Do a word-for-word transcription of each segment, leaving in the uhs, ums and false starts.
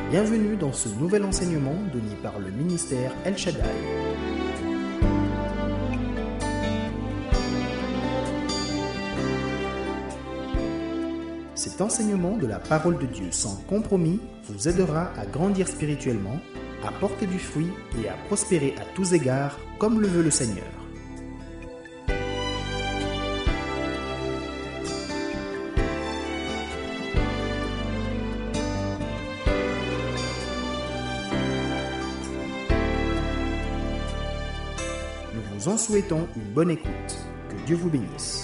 Bienvenue dans ce nouvel enseignement donné par le ministère El Shaddai. Cet enseignement de la parole de Dieu sans compromis vous aidera à grandir spirituellement, à porter du fruit et à prospérer à tous égards comme le veut le Seigneur. Nous vous en souhaitons une bonne écoute. Que Dieu vous bénisse.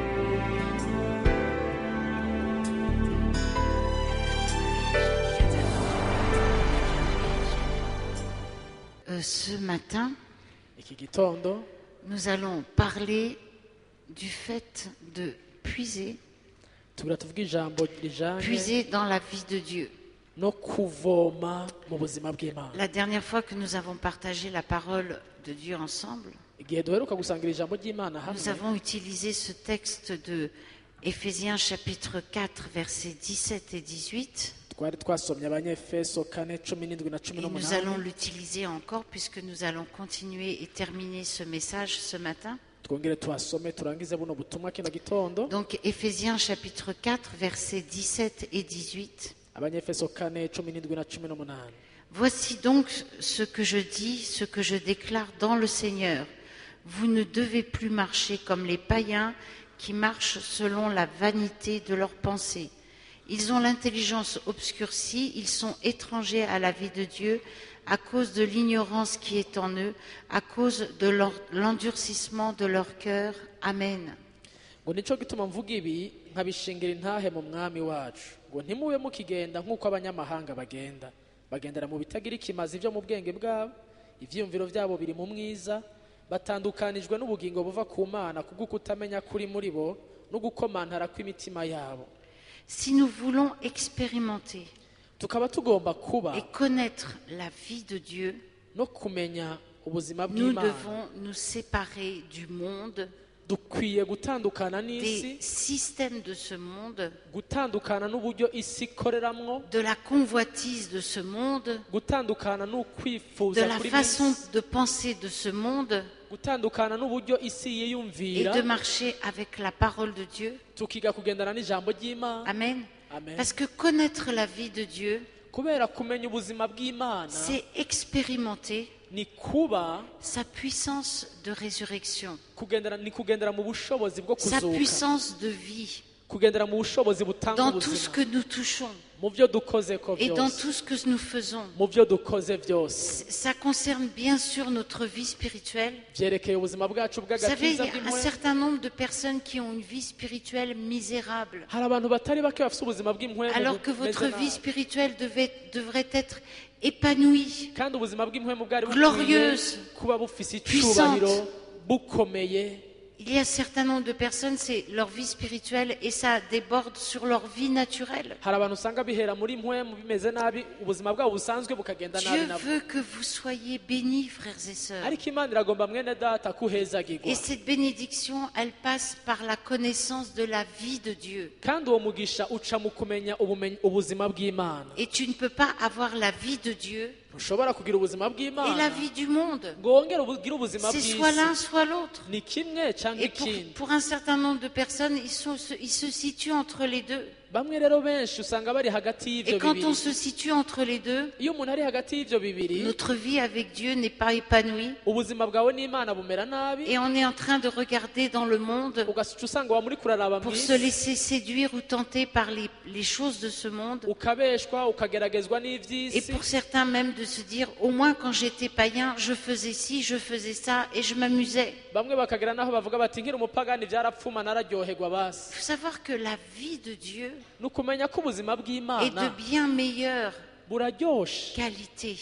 Euh, ce matin, Iki gitondo nous allons parler du fait de puiser, tubira tuvuga ijambo rijanye puiser dans la vie de Dieu. no kuvoma mu buzima bw'Imana. La dernière fois que nous avons partagé la parole de Dieu ensemble, Igihe duheruka gusangira ijambo ry'Imana nous hamwe, avons utilisé ce texte de Éphésiens chapitre quatre, versets dix-sept et dix-huit. twari twasomye Abanyefeso kane cumi n'indwi na cumi Et nous allons n'umunani. l'utiliser encore puisque nous allons continuer et terminer ce message ce matin. Twongere tuhasome turangize buno butumwa kino gitondo. Donc Éphésiens chapitre quatre, versets dix-sept et dix-huit. Abanyefeso kane cumi n'indwi na cumi n'umunani. Voici donc ce que je dis, ce que je déclare dans le Seigneur. Vous ne devez plus marcher comme les païens qui marchent selon la vanité de leurs pensées. Ils ont l'intelligence obscurcie, ils sont étrangers à la vie de Dieu à cause de l'ignorance qui est en eux, à cause de l'en- l'endurcissement de leur cœur. Amen. Ngo nico gituma mvuga ibi nkabishingira intahe mu mwami wacu ngo ntimube mukigenda nk'uko abanyamahanga bagenda bagendera mu bitagira ikimazi byo mu bwenge bwabo, ivyiyumviro vyabo biri mu mwiza, batandukanijwe n'ubugingo buva ku Mana kubwo kutamenya kuri muri bo no gukomantara kw'imitima yabo. Si nous voulons expérimenter Tukaba tugomba kuba et connaître la vie de Dieu, no kumenya ubuzima nous bw'Imana, devons nous séparer du monde, dukwiye gutandukana n'isi, des systèmes de ce monde, gutandukana n'uburyo isi ikoreramwo, de la convoitise de ce monde, gutandukana de n'ukwifuza la kuri façon bisi, de penser de ce monde gutandukana n'uburyo isi et yiyumvira, de marcher avec la parole de Dieu. tukiga kugendana n'ijambo ry'Imana. Amen. Amen. Parce que connaître la vie de Dieu, Kubera kumenya ubuzima bw'Imana c'est expérimenter ni kuba sa puissance de résurrection, kugendera ni kugendera mu bushobozi bwo sa kuzuka, puissance de vie kugendera mu bushobozi butanga dans tout ce ubuzima que nous touchons mu byo dukoze ko et dans byose, tout ce que nous faisons. mu byo dukoze byose Ça concerne bien sûr notre vie spirituelle. byerekeye ubuzima bwacu Vous savez, il bw'agakiza y a un bw'impuhwe. certain nombre de personnes qui ont une vie spirituelle misérable, Hari abantu batari bake bafite ubuzima bw'impuhwe alors que bumeze votre vie nabi. spirituelle devait, devrait être épanouie, kandi ubuzima bw'impuhwe bwari bukwiye glorieuse, kuba bufise puissante. icyubahiro, bukomeye. Il y a un certain nombre de personnes, c'est leur vie spirituelle et ça déborde sur leur vie naturelle. Hari abantu usanga bihera muri mpwe mu bimeze nabi, ubuzima bwabo busanzwe bukagenda nabi Dieu nabwo. veut que vous soyez bénis, frères et sœurs. Ariko Imana iragomba mwene data kuhezagirwa, Et cette bénédiction, elle passe par la connaissance de la vie de Dieu. kandi uwo mugisha uca mu kumenya ubumenyi ubuzima bw'Imana. Et tu ne peux pas avoir la vie de Dieu Ntushobora kugira ubuzima et la bw'Imana vie du monde. ngo wongere ugire ubuzima C'est soit l'un, bw'isi. soit l'autre. Ni kimwe cyangwa Et pour, ikindi. pour un certain nombre de personnes, ils, sont, ils se situent entre les deux. Bamwe rero benshi usanga bari hagati y'ivyo Et quand bibiri. on se situe entre les deux, Iyo umuntu ari hagati y'ivyo bibiri, notre vie avec Dieu n'est pas épanouie. ubuzima bwawe n'Imana bumera nabi, Et on est en train de regarder dans le monde ugaca usanga wa muri kuraraba pour mw'isi, se laisser séduire ou tenter par les, les choses de ce monde. ukabeshwa ukageragezwa Et n'ivy'isi. pour certains même de se dire, au moins quand j'étais païen, je faisais ci, je faisais ça et je m'amusais. Bamwe bakagera naho bavuga bati nkiri umupagani byarapfuma nararyoherwa basi. Il faut savoir que la vie de Dieu Ni ukumenya ko ubuzima est de bw'Imana bien meilleure buraryoshe qualité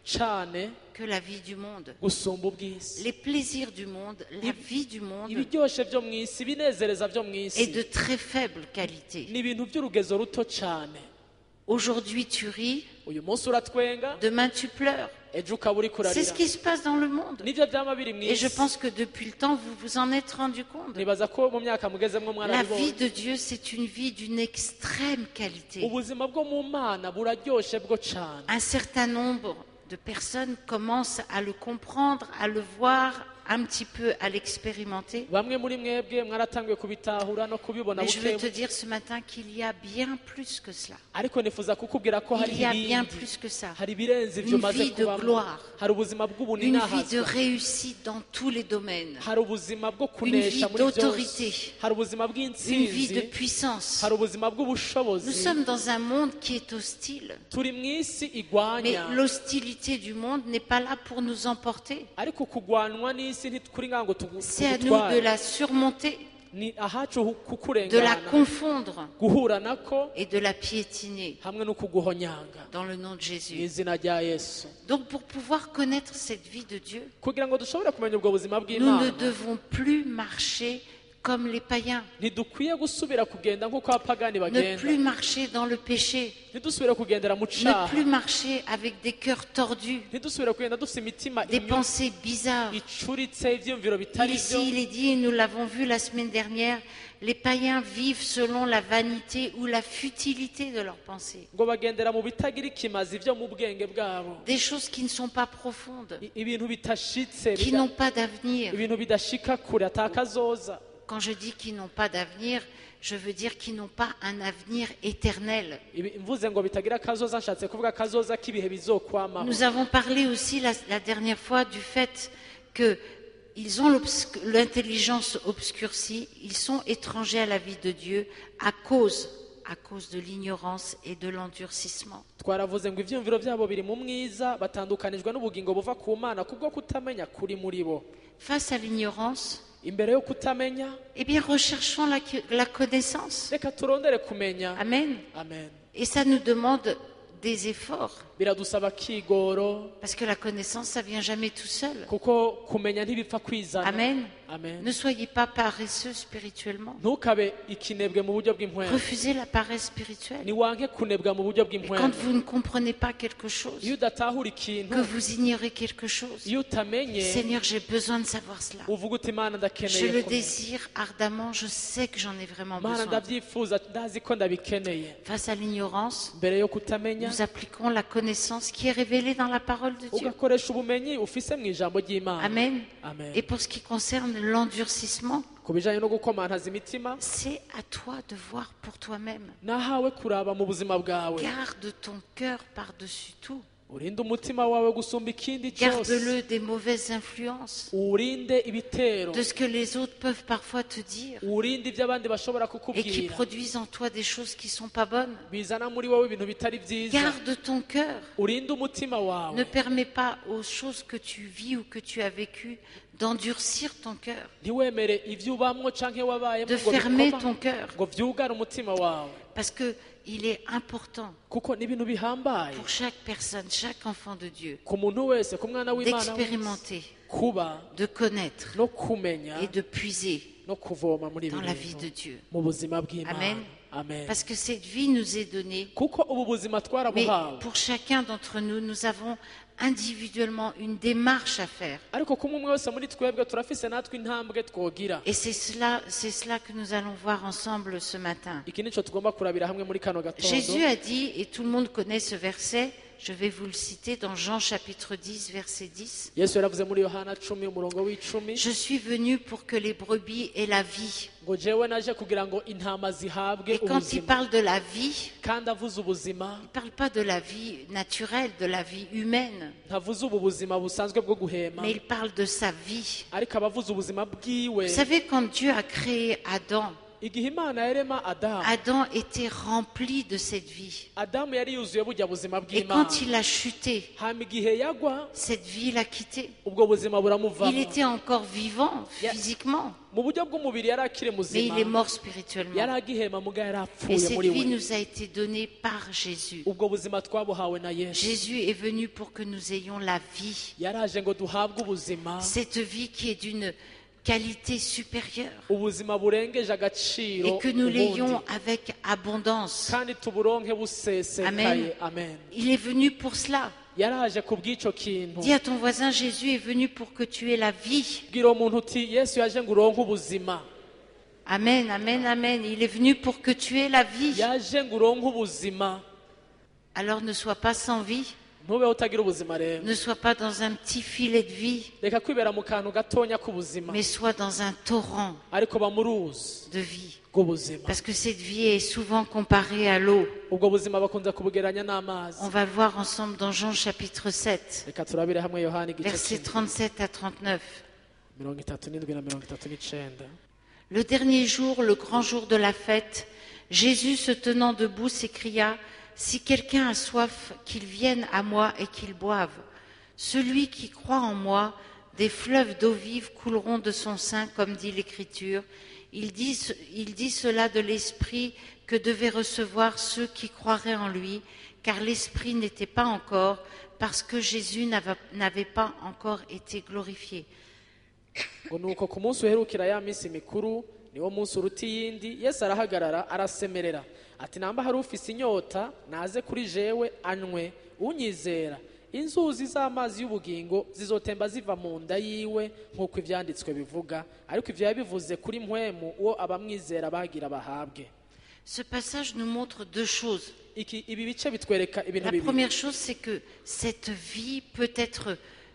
cane que la vie du monde. gusumba ubw'isi. Les plaisirs du monde, la vie du monde Ibiryoshe byo mw'isi, ibinezereza byo est mw'isi de très faible qualité. ni ibintu by'urugezo ruto cane. Aujourd'hui tu ris, uyu munsi uratwenga demain tu pleures. ejo ukaba uri C'est ce kurarira qui se passe dans le monde. nibyo byama biri mu Et je isi pense que depuis le temps, vous vous en êtes rendu compte. nibaza ko mu myaka mugezemwo La vie mwarabibonye de Dieu, c'est une vie d'une extrême qualité. ubuzima bwo mu mana buraryoshe bwo cane Un certain nombre de personnes commencent à le comprendre, à le voir, un petit peu à l'expérimenter. bamwe muri mwebwe mwaratanguye kubitahura no kubibona Mais je veux te bukebu dire ce matin qu'il y a bien plus que cela. ariko nifuza kukubwira ko hari Il y a bien ibindi plus que ça. hari ibirenze ivyo Une maze vie de kubamo gloire. hari ubuzima Une bw'ubunini vie de ahazwa réussite dans tous les domaines. hari ubuzima bwo Une vie kunesha muri d'autorité. byose hari ubuzima Une vie de bw'intsinzi puissance. hari ubuzima Nous bw'ubushobozi sommes dans un monde qui est hostile. turi mu isi Mais igwanya l'hostilité du monde n'est pas là pour nous emporter. ariko kugwanwa n'isi ntikuri ngango tugu- C'est à nous de tugutware la surmonter, ni ahacu hu- de la kukurengana confondre guhura nako et de la piétiner hamwe no kuguhonyanga dans le nom de mu Jésus. izina rya yesu Donc pour pouvoir connaître cette vie de Dieu, kugira ngo dushobore kumenya ubwo buzima nous ne bw'imana devons plus marcher comme les païens, ntidukwiye gusubira kugenda nk'uko abapagani ne bagenda plus marcher dans le péché, ntidusubire kugendera mu ne caha plus marcher avec des cœurs tordus, ntidusubire kugenda dufite imitima des inyu- pensées bizarres. icuritse ivyiyumviro bitari Ici, byo il est dit, et nous l'avons vu la semaine dernière, les païens vivent selon la vanité ou la futilité de leurs pensées. ngo bagendera mu bitagira ikimazi vyo mu bwenge bwabo Des choses qui ne sont pas profondes, I- ibintu bitashitse qui bida- n'ont pas d'avenir. ibintu bidashika kure atakazoza Quand je dis qu'ils n'ont pas d'avenir, je veux dire qu'ils n'ont pas un avenir éternel. Ibi- mvuze ngo bitagira akazoza nshatse kuvuga akazoza k'ibihe bizokwamaho Nous avons parlé aussi la, la dernière fois du fait que ils ont l'obsc- l'intelligence obscurcie, ils sont étrangers à la vie de Dieu à cause, à cause de l'ignorance et de l'endurcissement. twaravuze ngo ivyiyumviro vyabo biri mu mwiza batandukanijwe n'ubugingo buva ku mana kubwo kutamenya kuri muri bo Face à l'ignorance, imbere yo kutamenya eh bien, recherchons la, la connaissance. reka turondere kumenya Amen. amen Et ça nous demande des efforts. biradusaba kigoro Parce que la connaissance, ça vient jamais tout seul. kuko kumenya ntibipfa kwizana Amen. amen Ne soyez pas paresseux spirituellement. ntukabe ikinebwe mu buryo bw'impwemu Refusez la paresse spirituelle. niwanke kunebwa mu buryo Et quand bw'impwemu vous ne comprenez pas quelque chose, iyo udatahura ikintu que vous ignorez quelque chose, iyo utamenye Seigneur, j'ai besoin de savoir cela. uvuga uti imana Je ndakeneye le kumenya désire ardemment, je sais que j'en ai vraiment mana besoin. ndabyifuza ndazi ko ndabikeneye Face à l'ignorance, mbere yo kutamenya nous appliquons la connaissance qui est révélée dans la parole de Dieu. ugakoresha ubumenyi ufise mu ijambo ry'imana Amen. amen Et pour ce qui concerne l'endurcissement, ku bijanye no gukomantaza imitima c'est à toi de voir pour toi-même. nahawe kuraba mu buzima bwawe Garde ton cœur par-dessus tout. urinde umutima wawe gusumba ikindi cyose Garde-le des mauvaises influences, urinde ibitero de ce que les autres peuvent parfois te dire urinde ibyo abandi bashobora et qui kukubwira produisent en toi des choses qui sont pas bonnes. bizana muri wowe ibintu bitari byiza Garde ton cœur. urinde umutima Ne wawe permets pas aux choses que tu vis ou que tu as vécues d'endurcir ton cœur, ntiwemere ibyo ubamwo canke wabayemo de ngo fermer bikoma, ton cœur, ngo vyugare umutima wawe parce que il est important kuko ni ibintu bihambaye pour chaque personne, chaque enfant de Dieu, ku muntu wese ku mwana w'imana wese, d'expérimenter, kuba de connaître no kumenya et de puiser no kuvoma muri ibi dans la vie bintu de Dieu. mu buzima bw'imana Amen. amen Parce que cette vie nous est donnée, kuko ubu buzima mais twarabuhawe pour chacun d'entre nous, nous avons individuellement une démarche à faire. ariko kumwe umwe wese muri twebwe turafise natwe intambwe twogira Et c'est cela, c'est cela que nous allons voir ensemble ce matin. iki nico tugomba kurabira hamwe muri kano gatondo Jésus a dit, et tout le monde connaît ce verset, je vais vous le citer dans Jean chapitre dix, verset dix. yesu yaravuze muri yohana cumi umurongo w'icumi Je suis venu pour que les brebis aient la vie. ngo jewe naje kugira ngo intama zihabwe Et quand il ubuzima parle de la vie, kandi avuze ubuzima il ne parle pas de la vie naturelle, de la vie humaine, ntavuze ubu buzima busanzwe bwo guhema mais il parle de sa vie. ariko abavuze ubuzima bwiwe Vous savez, quand Dieu a créé Adam, igihe imana yarema adamu Adam était rempli de cette vie. adamu yari yuzuye burya buzima Et bw'imana quand il a chuté, hama igihe yagwa cette vie l'a quitté. ubwo buzima Il buramuvamo était encore vivant physiquement, mu buryo bw'umubiri yari akiri mais muzima il est mort yari spirituellement. agihema muga yari Et apfuye cette muri vie we nous a été donnée par Jésus. ubwo buzima twabuhawe na yesu Jésus est venu pour que nous ayons la vie. yaraje ngo duhabwe ubuzima Cette vie qui est d'une qualité supérieure ubuzima burengeje agaciro et que nous ubundi, l'ayons avec abondance. kandi tuburonke busesekaye. Amen. Amen. Il est venu pour cela. Yaraje kubw'ico kintu. Dis à ton voisin, Jésus est venu pour que tu aies la vie. Bwira umuntu uti Yesu yaje ngo uronke ubuzima. Amen, amen, amen. Il est venu pour que tu aies la vie. Yaje ngo uronke ubuzima. Alors ne sois pas sans vie. Ntube utagira ubuzima rero. Ne sois pas dans un petit filet de vie, Reka kwibera mu kantu gatonya k'ubuzima. mais sois dans un torrent Ariko ba mu ruzi de vie. rw'ubuzima. Parce que cette vie est souvent comparée à l'eau. Ubwo buzima bakunze kubugeranya n'amazi. On va le voir ensemble dans Jean chapitre sept, Reka turabire hamwe Yohana igice versets kimwe, trente-sept à trente-neuf. mirongo itatu n'indwi na mirongo itatu n'icenda. Le dernier jour, le grand jour de la fête, Jésus se tenant debout s'écria, « Si quelqu'un a soif, qu'il vienne à moi et qu'il boive. Celui qui croit en moi, des fleuves d'eau vive couleront de son sein, comme dit l'Écriture. Il dit, il dit cela de l'Esprit que devaient recevoir ceux qui croiraient en lui, car l'Esprit n'était pas encore, parce que Jésus n'ava- n'avait pas encore été glorifié. » ngo nuko ku munsi uherukira ya minsi mikuru niwo munsi uruta iyindi Yesu arahagarara arasemerera ati namba hari ufise inyota naze kuri jewe anywe unyizera inzuzi z'amazi y'ubugingo zizotemba ziva mu nda yiwe nk'uko ivyanditswe bivuga ariko ivyo yabivuze kuri mpwemu uwo abamwizera bagira bahabwe. Ce passage nous montre deux choses. Iki ibi bice bitwereka ibintu La bibiri. première chose, c'est que cette vie peut être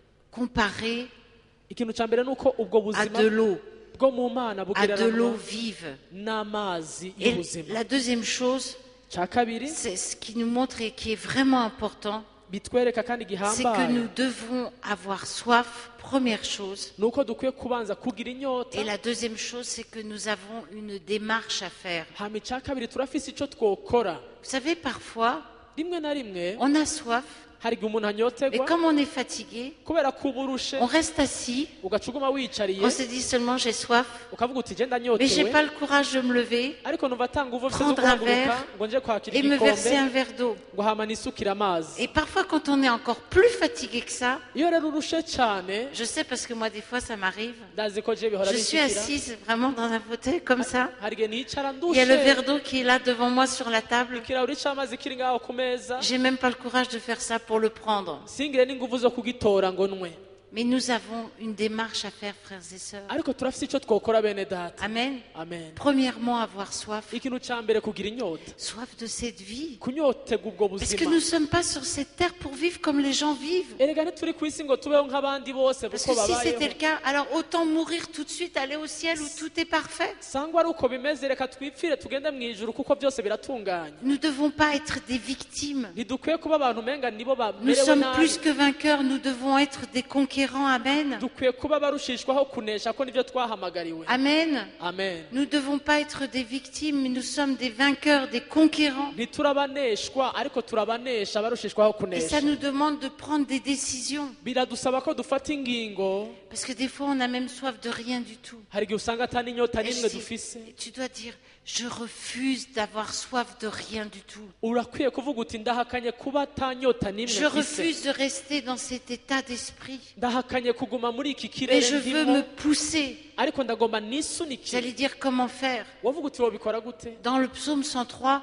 comparée Ikintu ca mbere nuko ubwo à buzima de l'eau, bwo mu Mana à de l'eau bugereranywa vive. n'amazi Et y'ubuzima. la deuxième chose, Ca kabiri c'est ce qui nous montre et qui est vraiment important, bitwereka kandi c'est que gihambaye nous devons avoir soif, première chose. nuko dukwiye kubanza kugira inyota. Et la deuxième chose, c'est que nous avons une démarche à faire. hama ica kabiri turafise ico twokora. Vous savez, parfois, Rimwe na rimwe on a soif, hari igihe umuntu mais anyotegwa comme on est fatigué, kubera kuba urushe on reste assis, ugaca uguma wicariye on se dit seulement j'ai soif, ukavuga uti je mais j'ai ndanyotewe pas le courage de me lever ariko numva atanga uvu mfise zo prendre un guhaguruka verre ngo nje kwakira et me verser un igikombe verre d'eau. ngo hama nisukire amazi. Et parfois, quand on est encore plus fatigué que ça, Iyo rero urushe cane je sais parce que moi, des fois, ça m'arrive. ndazi ko je bihora Je suis bishikira assise vraiment dans un fauteuil comme ça. hari igihe nicara Il y a le ndushe verre d'eau qui est là devant moi sur la table. ikirahuri c'amazi kiri ngaho ku meza J'ai même pas le courage de faire ça pour le prendre. singire n'inguvu zo kugitora ngo nwe. Mais nous avons une démarche à faire, frères et sœurs. Ariko turafise ico twokora bene data. Amen. Amen. Premièrement, avoir soif. Ikintu ca mbere kugira inyota, Soif de cette vie. kunyotega ubwo Parce que buzima. nous ne sommes pas sur cette terre pour vivre comme les gens vivent. Erega ntituri kw'isi ngo tubeho nk'abandi bose Parce kuko que si c'était babayeho. le cas, alors autant mourir tout de suite, aller au ciel où tout est parfait. Sangwa ari uko bimeze reka twipfire tugende mu ijuru kuko byose biratunganye. Nous ne devons pas être des victimes. Ntidukwiye kuba abantu umenga nibo Nous bamerewe sommes nabi. plus que vainqueurs, nous devons être des conquérants. Amen. Dukwiye kuba barushishwaho kunesha ko nivyo twahamagariwe. Amen. Amen. Nous ne devons pas être des victimes, mais nous sommes des vainqueurs, des conquérants. Ntiturabaneshwa ariko turabanesha barushishwaho Et ça kunesha. nous demande de prendre des décisions. Biradusaba ko dufata ingingo. Parce que des fois, on a même soif de rien du tout. Hari igihe usanga atari inyota Et je n'imwe dis- dufise. tu dois dire, je refuse d'avoir soif de rien du tout. Urakwiye kuvuga uti ndahakanye kuba atanyota n'imwe Je mfise. refuse de rester dans cet état d'esprit. Ndahakanye kuguma muri iki Et kirere je veux ndimo me pousser. ariko ndagomba Vous nisunikire. allez dire comment faire. Wavuga uti wobikora gute? Dans le psaume cent trois,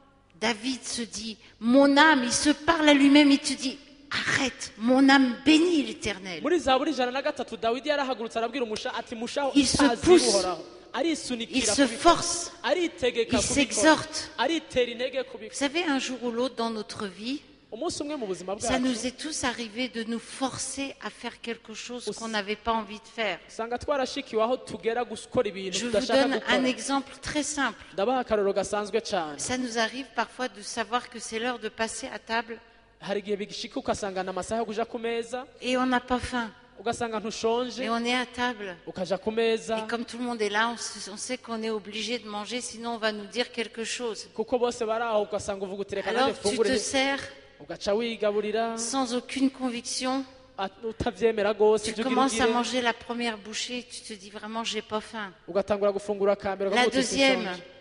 David se dit, mon âme, il se parle à lui-même, il te dit, arrête, mon âme bénit l'Éternel. Muri zaburi ijana na gatatu Dawidi yarahagurutse arabwira umusha ati mushaho Il se itazi pousse. uhoraho. Il Arisunikira se kubikora. force, Aritegeka il kubikora. s'exhorte. Aritera intege Vous kubikora. savez, un jour ou l'autre dans notre vie, Umunsi umwe mu buzima ça nous bwacu est tous arrivé de nous forcer à faire quelque chose qu'on n'avait pas envie de faire. usanga twarashikiwe aho tugera gukora ibintu Je vous tudashaka donne un gukora. exemple très simple. Ndabaha akarorero gasanzwe cyane. Ça nous arrive parfois de savoir que c'est l'heure de passer à table Hari igihe bigishika ugasangana amasaha yo kuja ku meza et on n'a pas faim. ugasanga ntushonje Mais on est à table. ukaja ku meza Et comme tout le monde est là, on, se- on sait qu'on est obligé de manger, sinon on va nous dire quelque chose. kuko bose bari aho ugasanga uvuga uti reka nanjye Alors tu mfungure te sers ugaca wigaburira sans aucune conviction. at- utavyemera rwose Tu ibyo ugira commences à ugire manger la première bouchée, tu te dis vraiment j'ai pas faim. ugatangura gufungura akambere La deuxième,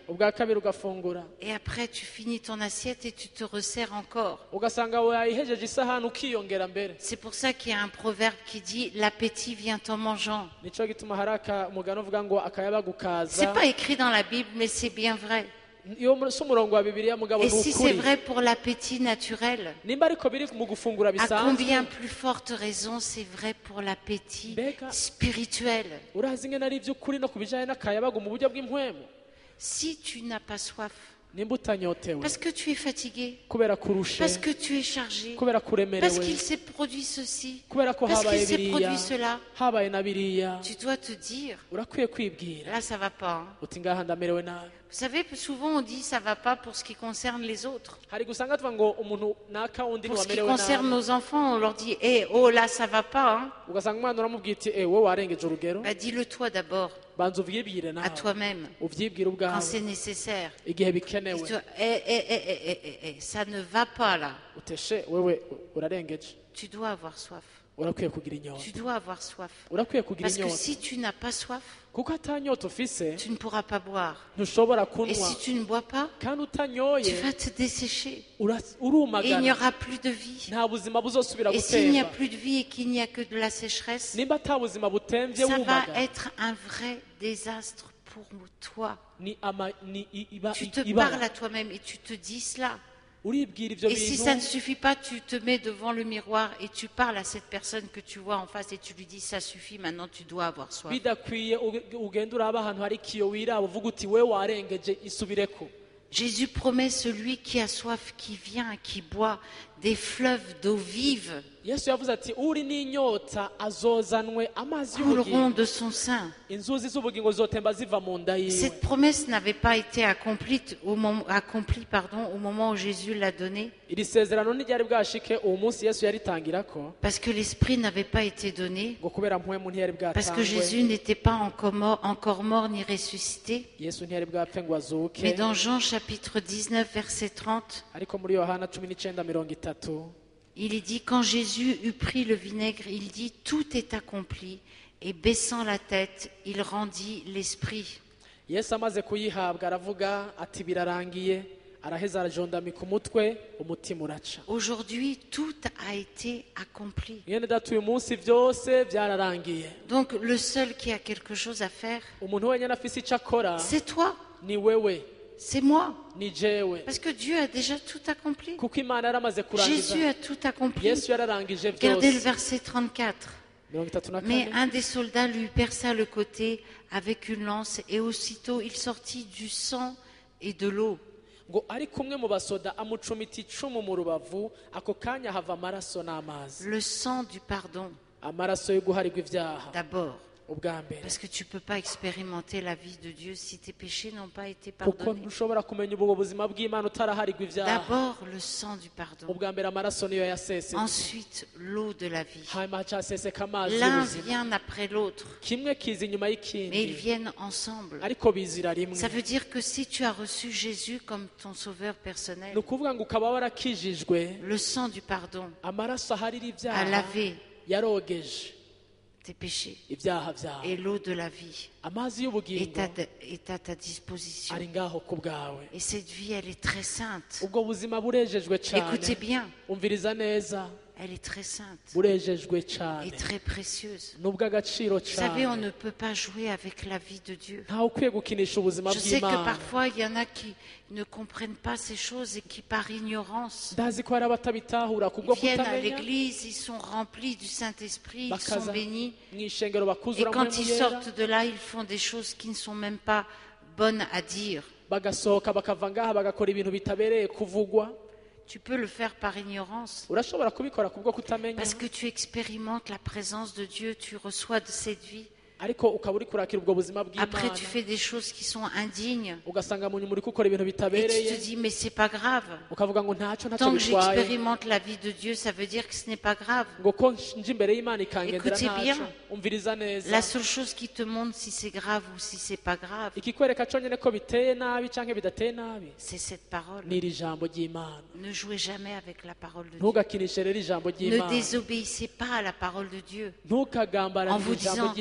ubwa kabiri ugafungura Et après, tu finis ton assiette et tu te resserres encore. ugasanga wayihejeje isahani ukiyongera mbere. C'est pour ça qu'il y a un proverbe qui dit l'appétit vient en mangeant. Nico gituma hari umugani uvuga ngo akayaba gukaza. C'est pas écrit dans la Bible, mais c'est bien vrai. iyo si umurongo wa Bibiliya mugabo Et si c'est n'ukuri. vrai pour l'appétit naturel, Nimba ariko biri mu gufungura à bisanzwe. combien plus forte raison c'est vrai pour l'appétit Mbega. spirituel. Urazi ingene ari ivy'ukuri no kubijanye n'akayabagu mu buryo bw'impwemu. Si tu n'as pas soif, Nimba utanyotewe parce que tu es fatigué, kubera kurushe, parce que tu es chargé, kubera parce kuremerewe, qu'il s'est produit ceci, kubera ko parce habaye qu'il s'est biriya, produit cela, habaye na biriya, tu dois te dire, urakwiye kwibwira là ça va pas. hein. uti ngaha ndamerewe nabi. Vous savez, souvent on dit ça va pas pour ce qui concerne les autres. Hari gusanga tuva ngo umuntu naka undi Pour ce qui niwamerewe concerne nabi, nos enfants, on leur dit, eh, oh là ça va pas. Hein. ugasanga umwana uramubwira uti eh wowe warengeje urugero, Bah, dis-le toi d'abord, banza uvyibwire à nawe toi-même, uvyibwire quand ubwawe c'est nécessaire. igihe Et bikenewe. tu- eh, eh, eh, eh, eh, eh, eh, ça ne va pas là. uteshe wewe urarengeje, Tu dois avoir soif. urakwiye kugira inyota, Tu dois avoir soif. urakwiye kugira Parce que inyota, si tu n'as pas soif, kuko atanyota ufise tu ne pourras pas boire. ntushobora Et kunywa, si tu ne bois pas, kandi tu utanyoye vas te dessécher. ura- Et il n'y urumagana, aura plus de vie. nta buzima buzosubira Et s'il n'y a gutemba. plus de vie et qu'il n'y a que de la sécheresse, Nimba ata buzima butemvye ça va wumagana, être un vrai désastre pour toi. ni ama ni i- iba- Tu te ibara. parles à toi-même et tu te dis cela. uribwira ivyo Et si ça ne bintu, suffit pas, tu te mets devant le miroir et tu parles à cette personne que tu vois en face et tu lui dis ça suffit, maintenant tu dois avoir soif. bidakwiye uge- ugenda uraba ahantu hari ikiyo wiraba uvuga uti we warengeje isubireko. Jésus promet celui qui a soif, qui vient, qui boit des fleuves d'eau vive Yesu yavuze ati uri n'inyota azozanwe amazi couleront y'ubugingo, de son sein. inzuzi z'ubugingo zotemba ziva mu nda yiwe. Cette promesse n'avait pas été accomplie au moment, accomplie, pardon, au moment où Jésus l'a donnée, Iri sezerano ntiryari bwashike uwo munsi Yesu yaritangirako, parce que l'Esprit n'avait pas été donné, ngo kubera mpwemu ntiyari parce que bwatangwe, Jésus n'était pas encore mort, encore mort ni ressuscité. Yesu ntiyari bwapfe ngo azuke. Mais dans Jean chapitre dix-neuf, verset trente, Ariko muri Yohana cumi n'icenda mirongo itatu il est dit, quand Jésus eut pris le vinaigre, il dit, tout est accompli, et baissant la tête, il rendit l'Esprit. Yesu amaze kuyihabwa aravuga ati birarangiye, araheza arajondamika umutwe, umutima uraca. Aujourd'hui, tout a été accompli. Mwene data uyu munsi vyose vyararangiye. Donc, le seul qui a quelque chose à faire, Umuntu wenyene afise ico akora c'est toi, ni wewe, c'est moi. ni jewe, Parce que Dieu a déjà tout accompli. kuko Imana yaramaze kurangiza. Jésus a tout accompli. Yesu yararangije Regardez le vyose. verset trente-quatre. mirongo itatu na Mais kane un des soldats lui perça le côté avec une lance, et aussitôt il sortit du sang et de l'eau. ngo ariko umwe mu basoda amucumita icumu mu rubavu, ako kanya hava amaraso n'amazi, Le sang du pardon, amaraso yo guharirwa ivyaha d'abord. ubwa mbere, Parce que tu ne peux pas expérimenter la vie de Dieu si tes péchés n'ont pas été kuko pardonnés. ntushobora kumenya ubwo buzima bw'Imana utaraharirwa ivyaha. D'abord, le sang du pardon. Ubwa mbere amaraso niyo yasesetse, Ensuite, l'eau de la vie. hanyuma hacaseseka amazi L'un y'ubuzima. vient après l'autre, Kimwe kiza inyuma mais ils y'ikindi, viennent ensemble. ariko bizira rimwe. Ça veut dire que si tu as reçu Jésus comme ton sauveur personnel, ni ukuvuga ngo ukaba warakijijwe, le sang du pardon amaraso aharira a ibyaha lavé yarogeje tes péchés. ibyaha byawe, Et l'eau de la vie amazi est y'ubugingo à, est à ta disposition. ari ngaho ku bwawe. Et cette vie, elle est très sainte. ubwo buzima burejejwe cyane, Écoutez bien, umviriza neza, elle est très sainte burejejwe et cyane, très précieuse. n'ubw'agaciro Vous savez, on cyane. ne peut pas jouer avec la vie de Dieu. ntawe ukwiye gukinisha ubuzima Je sais que bw'Imana. parfois, il y en a qui ne comprennent pas ces choses et qui, par ignorance, ndazi ko hari abatabitahura kubwo ils viennent à kutamenya, l'église, ils sont remplis du Saint-Esprit, ils sont bakaza bénis. mu ishengero Et bakuzura quand mpwemu ils yera, sortent de là, ils font des choses qui ne sont même pas bonnes à dire. bagasohoka bakava ngaha bagakora ibintu bitabereye kuvugwa. Tu peux le faire par ignorance. urashobora kubikora kubwo kutamenya, Parce que tu expérimentes la présence de Dieu, tu reçois de cette vie. ariko ukaba uri kurakira ubwo buzima Après, bw'Imana, tu fais des choses qui sont indignes. ugasanga mu nyuma uri gukora ibintu Et tu bitabereye, te dis, mais c'est pas grave. ukavuga ngo ntacyo ntacyo Tant que bitwaye, j'expérimente la vie de Dieu, ça veut dire que ce n'est pas grave. ngo ko nje imbere y'Imana ikangendera Écoutez ntacyo. bien. umviriza neza, La seule chose qui te montre si c'est grave ou si c'est pas grave, ikikwereka cyonyine ko biteye nabi cyangwa bidateye nabi c'est cette parole. ni iri jambo ry'Imana. Ne jouez jamais avec la parole de Dieu. ntugakinishe rero ijambo Ne ry'Imana, désobéissez pas à la parole de Dieu ntukagambarane en vous ijambo disant, ry'Imana oh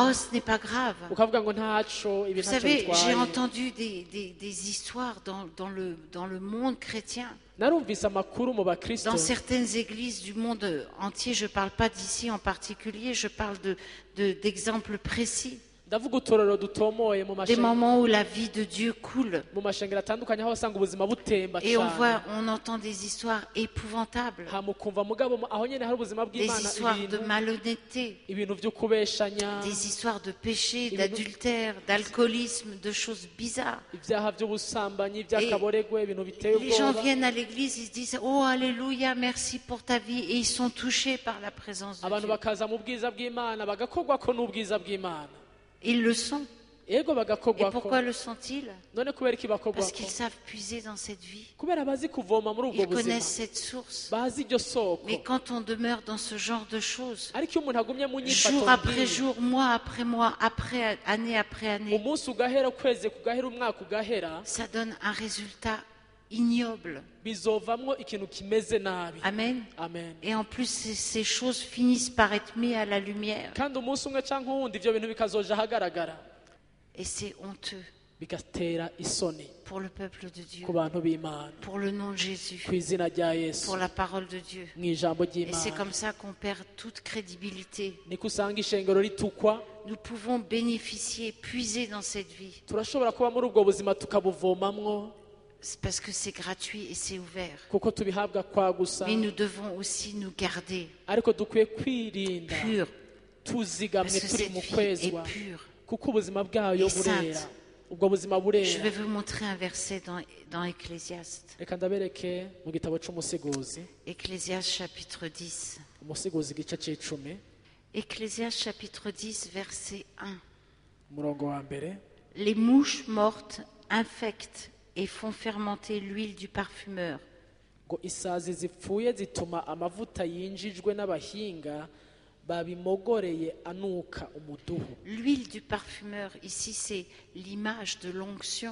oh, ce n'est pas grave. ukavuga ngo ntaco ibi Vous ntaco savez, j'ai bitwaye. entendu des, des, des histoires dans, dans, le, dans le monde chrétien. narumvise amakuru mu bakristo Dans certaines églises du monde entier, je ne parle pas d'ici en particulier, je parle de, de, d'exemples précis. ndavuga utorero dutomoye mu Des mashengero moments où la vie de Dieu coule. mu mashengero atandukanye aho wasanga ubuzima butemba Et on cyane voit, on entend des histoires épouvantables. hamukumva mugabo aho nyene hari ubuzima Des bw'Imana histoires de ibintu malhonnêteté. ibintu byo kubeshanya Des histoires de péché, Et d'adultère, d'alcoolisme, de choses bizarres. ibyaha by'ubusambanyi iby'akaboregwe ibintu biteye Les gens ubwoba viennent à l'église, ils se disent « Oh, alléluia, merci pour ta vie » et ils sont touchés par la présence de abantu Dieu. bakaza mu bwiza bw'Imana bagakorwako n'ubwiza bw'Imana Ils le sont. ego Et bagakorwako pourquoi le sont-ils? none kubera iki Parce bakorwako qu'ils savent puiser dans cette vie. kubera bazi kuvoma muri ubwo Ils buzima connaissent cette source. bazi iryo soko Mais quand on demeure dans ce genre de choses, ariko iyo umuntu agumye mu nyifato jour après nk'iyi, jour, mois après mois, après année après année, umunsi ugahera ukwezi kugahera umwaka ugahera ça donne un résultat ignoble. bizovamwo ikintu kimeze nabi Amen. amen Et en plus, ces, ces choses finissent par être mises à la lumière. kandi umunsi umwe canke uwundi ivyo bintu bikazoja ahagaragara Et c'est honteux bigatera isoni pour le peuple de Dieu, ku bantu b'Imana pour le nom de Jésus, ku izina rya Yesu pour la parole de Dieu. mu ijambo Et c'est ry'Imana comme ça qu'on perd toute crédibilité. niko usanga ishengero ritukwa Nous pouvons bénéficier, puiser dans cette vie. turashobora kuba muri ubwo buzima tukabuvomamwo C'est parce que c'est gratuit et c'est ouvert. kuko tubihabwa kwa gusa Mais nous devons aussi nous garder ariko dukwiye kwirinda purs. tuzigamwe Parce que turi cette mu vie kwezwa est pure. kuko ubuzima bwayo Et burera sainte. ubwo buzima Je burera vais vous montrer un verset dans, dans Ecclésiaste. reka ndabereke mu gitabo c'umusigozi Ecclésiaste chapitre dix. umusigozi igice c'icumi Ecclésiaste chapitre dix, verset un. umurongo wa mbere Les mouches mortes infectent et font fermenter l'huile du parfumeur. ngo isazi zipfuye zituma amavuta yinjijwe n'abahinga babimogoreye anuka umuduhu L'huile du parfumeur, ici, c'est l'image de l'onction,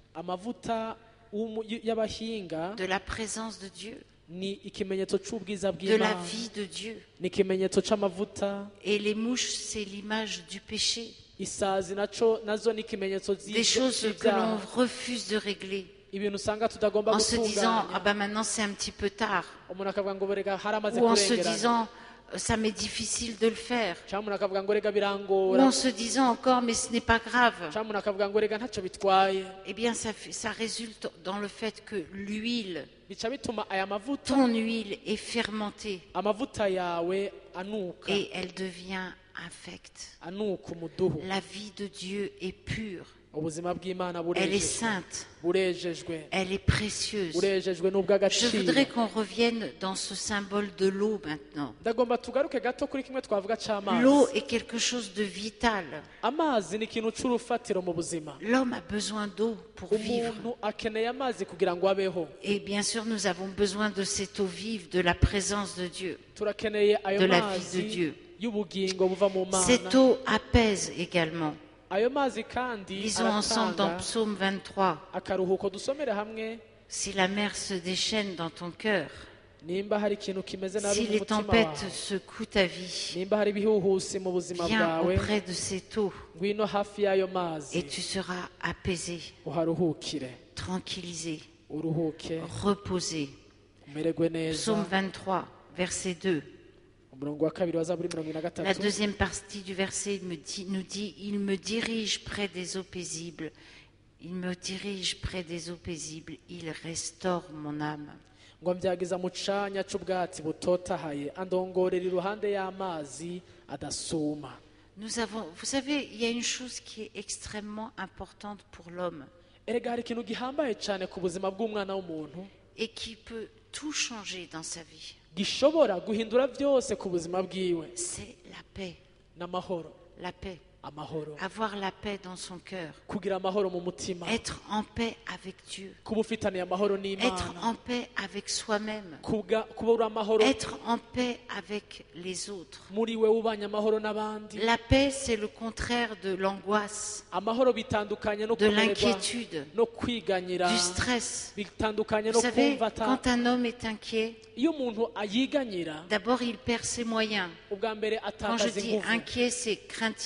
amavuta w'umu- y'abahinga de la présence de Dieu, ni ikimenyetso c'ubwiza de la bw'Imana vie de Dieu. ni ikimenyetso c'amavuta Et les mouches, c'est l'image du péché, isazi naco nazo ni ikimenyetso des z'ibyo- choses que l'on z'ibyaha refuse de régler ibintu usanga tutagomba en se disant « Ah gutunganya ben maintenant c'est un petit peu tard » umuntu akavuga ngo rega haramaze ou en se kurengerana disant « Ça m'est difficile de le faire » cyangwa umuntu akavuga ngo rega ou birangora en se disant encore « Mais ce n'est pas grave ». cyangwa umuntu akavuga ngo rega ntacyo bitwaye Eh bien, ça, fait- ça résulte dans le fait que l'huile, bica bituma aya mavuta ton huile est fermentée amavuta yawe anuka et elle devient infecte. anuka umuduhu La vie de Dieu est pure, ubuzima bw'Imana elle est burejejwe sainte, burejejwe elle est précieuse. burejejwe Je n'ubw'agaciro voudrais qu'on revienne dans ce symbole de l'eau maintenant. ndagomba tugaruke gato kuri kimwe twavuga L'eau c'amazi est quelque chose de vital. amazi ni ikintu c'urufatiro mu buzima L'homme a besoin d'eau pour vivre. umuntu akeneye amazi kugira ngo abeho Et bien sûr, nous avons besoin de cette eau vive, de la présence de Dieu. turakeneye ayo De la vie mazi de Dieu. y'ubugingo buva mu Cette mana eau apaise également. ayo mazi kandi Lisons ensemble dans aratanga Psaume vingt-trois. akaruhuko dusomere hamwe Si la mer se déchaîne dans ton cœur, nimba hari ikintu kimeze nabi si mu les mutima tempêtes wawe secouent ta vie, nimba hari ibihuhusi mu buzima viens bwawe auprès de cette eau ngwino hafi y'ayo mazi et tu seras apaisé, uharuhukire tranquillisé, uruhuke reposé. umererwe neza Psaume vingt-trois, verset deux. umurongo wa kabiri wa zaburi mirongo ine na La gatatu deuxième partie du verset me dit- nous dit « Il me dirige près des eaux paisibles, il me dirige près des eaux paisibles, il restaure mon âme. » ngo ambyagiza mu canya c'ubwatsi butotahaye andongorera iruhande y'amazi adasuma Nous avons, vous savez, il y a une chose qui est extrêmement importante pour l'homme erega hari ikintu gihambaye cyane ku buzima bw'umwana w'umuntu et qui peut tout changer dans sa vie. gishobora guhindura byose ku buzima bwiwe C'est la paix, n'amahoro la paix. amahoro Avoir la paix dans son cœur, kugira amahoro mu mutima être en paix avec Dieu, kuba ufitaniye amahoro être n'Imana en paix avec soi-même, Kuga- kuba uri amahoro être en paix avec les autres. muri we ubanye amahoro n'abandi La paix, c'est le contraire de l'angoisse, amahoro bitandukanye no de kumererwa l'inquiétude, no kwiganyira du stress. bitandukanye Vous no savez, kumva ata quand un homme est inquiet, iyo umuntu ayiganyira d'abord il perd ses moyens. ubwa mbere Quand je atakaza dis ingufu inquiet, c'est craintif ou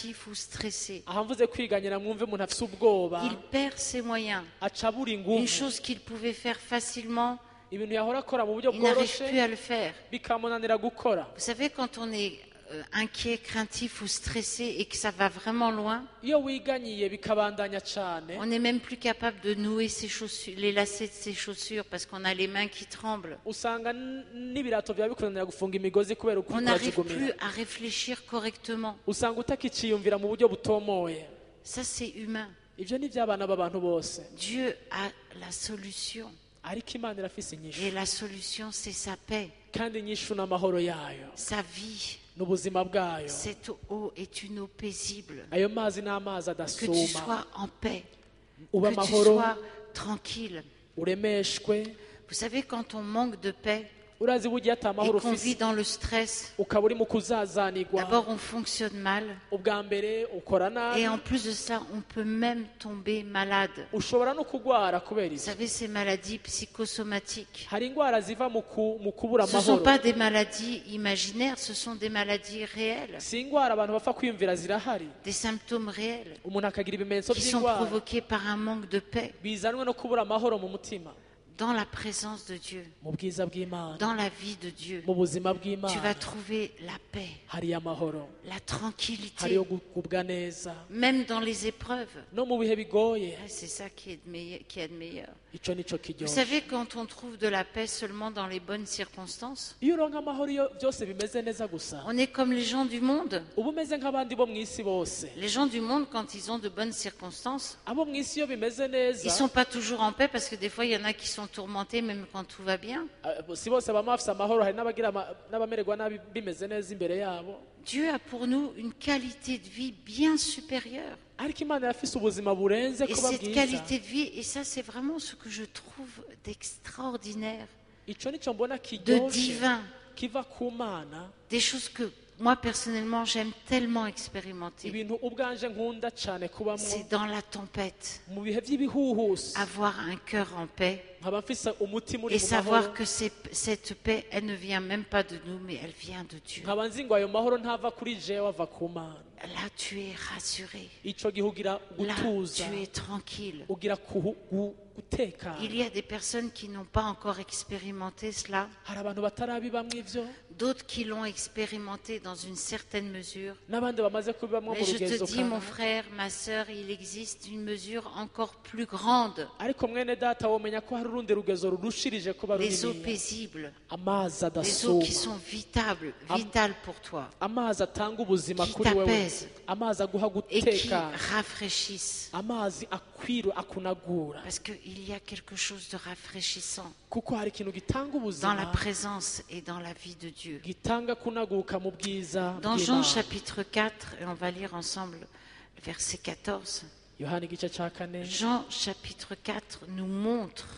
stressé. aha mvuze kwiganyira mwumve umuntu afise ubwoba Il perd ses moyens. aca abura Une ingufu chose qu'il pouvait faire facilement, ibintu yahora akora mu buryo il n'arrive bworoshe plus à le faire. bikamunanira gukora. Vous savez, quand on est euh, inquiet, craintif ou stressé et que ça va vraiment loin, iyo wiganyiye bikabandanya cane on n'est même plus capable de nouer ses chaussures, les lacets de ses chaussures parce qu'on a les mains qui tremblent. usanga n- n'ibirato byawe bikunanira gufunga imigozi kubera uko On n'arrive plus urazigumira à réfléchir correctement. usanga utakiciyumvira mu buryo butomoye. Ça, c'est humain. Ivyo ni ivy'abana b'abantu bose, Dieu a la solution. ariko Imana irafise inyishu, Et la solution, c'est sa paix, kandi inyishu n'amahoro yayo sa vie. n'ubuzima bwayo. Cette eau est une eau paisible. Ayo mazi ni amazi Que tu adasuma, sois en paix, uba que tu amahoro, sois tranquille. uremeshwe. Vous savez, quand on manque de paix Urazi bugiye ata et mahoro qu'on vit ufise dans le stress, ukaba uri mu kuzazanirwa, d'abord on fonctionne mal ubwa mbere ukora nabi, et en plus de ça, on peut même tomber malade. ushobora no kugwara kubera Vous ivyo. savez, ces maladies psychosomatiques, Hari ingwara ziva mu ku- mu kubura ce ne sont amahoro, pas des maladies imaginaires, ce sont des maladies réelles, si ingwara abantu bapfa kwiyumvira zirahari. des symptômes réels Umuntu akagira ibimenyetso qui sont by'ingwara provoqués par un manque de paix bizanwe no kubura amahoro mu mutima, dans la présence de Dieu, mu bwiza bw'Imana, dans la vie de Dieu. mu buzima Tu vas bw'Imana trouver la paix, hariyo amahoro, la tranquillité, hariyo gukubwa neza même dans les épreuves. no mu bihe bigoye. Ah, c'est ça qui est de meilleur. Qui est de meilleur. Ico nico Vous kiryoshe. savez, quand on trouve de la paix seulement dans les bonnes circonstances, Iyo uronka amahoro iyo byose bimeze neza gusa, on est comme les gens du monde. uba umeze nk'abandi bo mw'isi bose. Les gens du monde, quand ils ont de bonnes circonstances, Abo mw'isi iyo bimeze ils neza, sont pas toujours en paix parce que des fois, il y en a qui sont tourmentés même quand tout va bien. eh, si bose bama bafise amahoro, hari n'abagira ama- n'abamererwa nabi bimeze neza imbere yabo. Dieu a pour nous une qualité de vie bien supérieure. Ariko Imana irafise ubuzima burenze Et kuba cette bwiza. qualité de vie, et ça, c'est vraiment ce que je trouve d'extraordinaire, Ico nico mbona de kiryoshe divin, kiva ku Mana, des choses que moi, personnellement, j'aime tellement expérimenter. ibintu ubwanje nkunda cane kubamwo C'est dans la tempête, mu bihe by'ibihuhusi, avoir un cœur en paix nkaba mfise umutima uri et mu savoir mahoro, que c'est- cette paix, elle ne vient même pas de nous, mais elle vient de Dieu. nkaba nzi ngo ayo mahoro ntava kuri jewe ava ku Mana. Là, tu es rassuré. Ico gihe ugira Là, gutuza, tu es tranquille. ugira kuhu- gu- gutekana. Il y a des personnes qui n'ont pas encore expérimenté cela, Hari abantu batarabibamwo ivyo, d'autres qui l'ont expérimenté dans une certaine mesure. n'abandi bamaze kubibamwo mu Mais je te rugezo dis, mon kanaka. frère, ma sœur, il existe une mesure encore plus grande. Ariko mwene data womenya ko hari urundi rugezo rurushirije kuba Les eaux runini, paisibles, amazi les eaux qui adasuma, sont vitables, vitales pour toi, amazi atanga ubuzima qui kuri wewe, t'apaisent amazi aguha et qui gutekana, rafraîchissent. amazi akwiru akunagura, Parce qu'il y a quelque chose de rafraîchissant kuko hari ikintu gitanga dans la ubuzima, présence et dans la vie de Dieu. gitanga kunaguka mu bwiza Dans Jean bw'Imana. chapitre quatre, et on va lire ensemble le verset quatorze, Yohana igice ca kane Jean chapitre quatre nous montre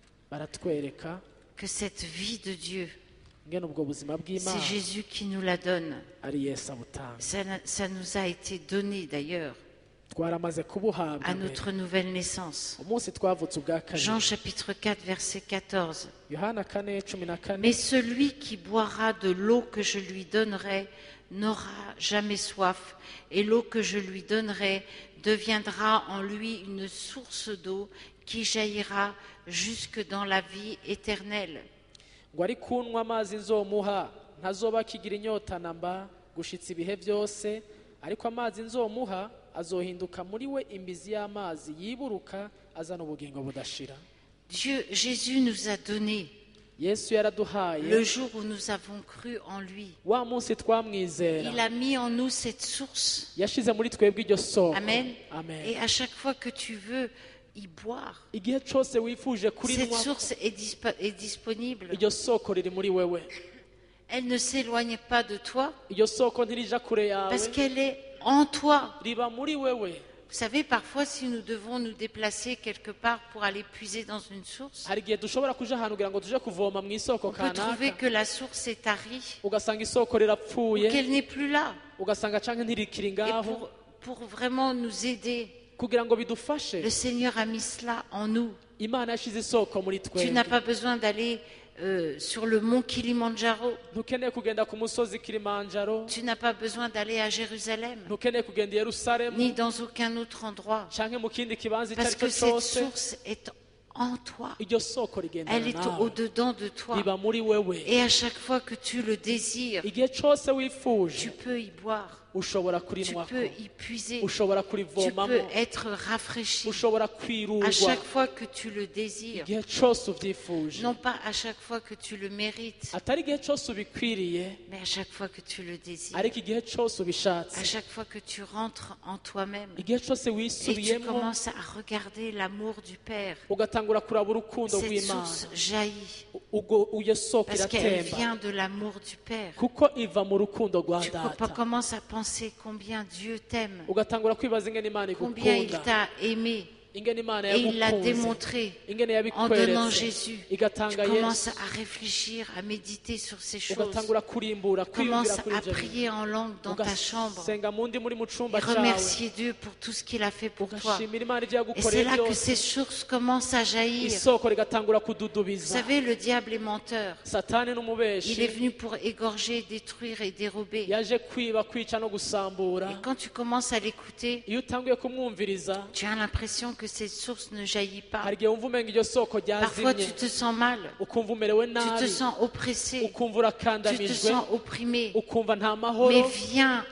baratwereka que cette vie de Dieu, ngene ubwo buzima c'est bw'Imana Jésus qui nous la donne. ari Yesu abutanga. Ça, n'a- ça nous a été donné d'ailleurs Twaramaze kubuhabwa à mbere. notre nouvelle naissance. Umunsi twavutse ubwa Jean kabiri. chapitre quatre, verset quatorze. Yohana kane cumi na kane. Mais celui qui boira de l'eau que je lui donnerai n'aura jamais soif, et l'eau que je lui donnerai deviendra en lui une source d'eau qui jaillira jusque dans la vie éternelle. ngo ari kunywa amazi nzomuha ntazoba akigira inyota namba gushitsa ibihe byose, ariko amazi nzomuha azohinduka muri we imbizi y'amazi yiburuka azana ubugingo budashira. Dieu, Jésus nous a donné Yesu yaraduhaye le jour où nous avons cru en lui. wa munsi twamwizera, Il a mis en nous cette source. yashize muri twebwe iryo soko. Amen. Amen. Et à chaque fois que tu veux y boire, Igihe cyose wifuje cette kurinywa, source est, dispa- est disponible. iryo soko riri muri wewe. Elle ne s'éloigne pas de toi Iryo soko ntirija kure yawe, parce qu'elle est en toi. riba muri wewe. Vous savez, parfois, si nous devons nous déplacer quelque part pour aller puiser dans une source, Hari igihe dushobora kuja ahantu kugira ngo tuje kuvoma mu isoko on peut trouver kanaka, que la source est tarie, ugasanga isoko rirapfuye, qu'elle n'est plus là. ugasanga canke ntirikiri Et ngaho. pour, pour vraiment nous aider, Kugira ngo bidufashe, le Seigneur a mis cela en nous. Imana yashize isoko muri Tu n'as twebwe. pas besoin d'aller euh, sur le mont Kilimandjaro. ntukeneye kugenda ku musozi kilimanjaro Tu n'as pas besoin d'aller à Jérusalem, ntukeneye kugenda i yerusalemu ni dans aucun autre endroit. canke mu kindi kibanza icyo Parce ari cyo que cette cyose source est en toi. iryo soko rigendana Elle est nawe au-dedans de toi. riba muri wewe Et à chaque fois que tu le désires, igihe cyose tu wifuje peux y boire, ushobora tu kurinywako peux y puiser, ushobora tu kurivomamo peux être rafraîchi. ushobora À kwirurwa chaque fois que tu le désires, igihe cyose ubyifuje non pas à chaque fois que tu le mérites, atari igihe cyose ubikwiriye mais à chaque fois que tu le désires, ariko igihe cyose à ubishatse chaque fois que tu rentres en toi-même igihe cyose et tu wisubiyemo commences à regarder l'amour du Père. ugatangura kuraba urukundo Cette rw'imana source jaillit ubwo iyo soko parce qu'elle iratemba vient de l'amour du Père. kuko iva mu rukundo rwa Tu data commences à penser combien Dieu t'aime, ugatangura kwibaza ingene imana combien il igukunda t'a aimé, ingene imana et il l'a yagukunze démontré ingene en donnant yabikweretse Jésus. Tu igatanga commences yesu à réfléchir, à méditer sur ces choses. ugatangura kurimbura kwiyumvira Commence kuri à ibyo bintu prier en langue dans ta chambre ugasenga mu ndi muri mu et cumba cawe remercier Dieu pour tout ce qu'il a fait pour toi. ugashimira imana ibyo Et c'est yagukoreye là que byose ces sources commencent à jaillir. isoko rigatangura Vous kududubiza savez, le diable est menteur. satani Il est n'umubeshi venu pour égorger, détruire et dérober. yaje kwiba kwica no Et gusambura quand tu commences à l'écouter, iyo utanguye kumwumviriza tu as l'impression que cette source ne jaillit pas. hari igihe wumva umenga iryo soko Parfois, ryazimye tu te sens mal, ukumva umerewe tu nabi te sens oppressé, ukumva tu te urakandamijwe sens opprimé. ukumva nta mahoro Mais viens,